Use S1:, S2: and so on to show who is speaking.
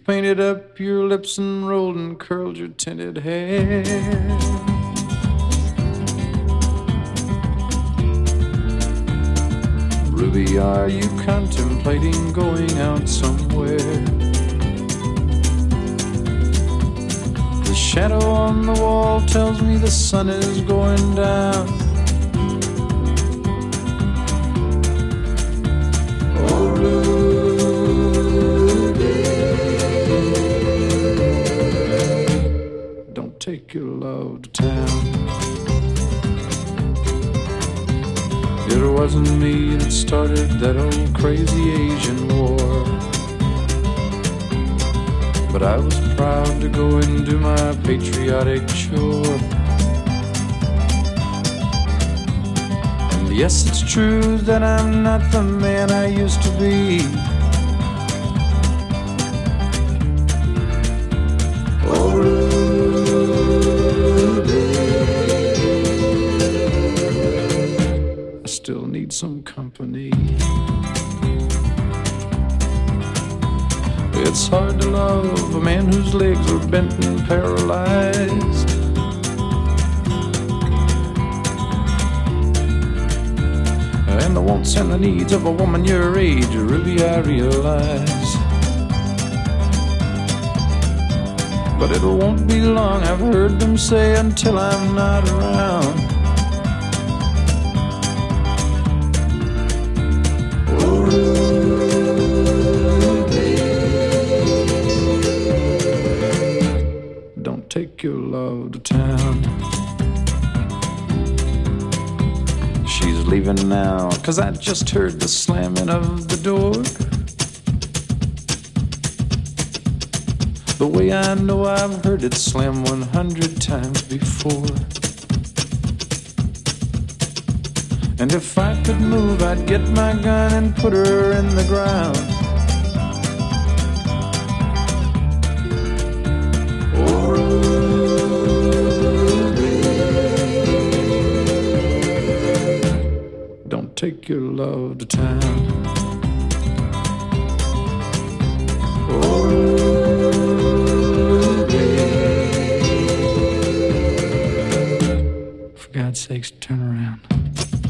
S1: painted up your lips and rolled and curled your tinted hair. Ruby, are you contemplating going out somewhere? The shadow on the wall tells me the sun is going down. Oh, Ruby, don't take your love to town. It wasn't me that started that old crazy Asian war, but I was proud to go and do my patriotic chore. And yes, it's true that I'm not the man I used to be. Oh, still need some company. It's hard to love a man whose legs are bent and paralyzed, and the wants and the needs of a woman your age, Ruby, I realize. But it won't be long, I've heard them say, until I'm not around. Take your love to town. She's leaving now, 'cause I just heard the slamming of the door. The way I know I've heard it slam 100 times before. And if I could move, I'd get my gun and put her in the ground. Take your love to town. Oh, Ruby. For God's sakes, turn around.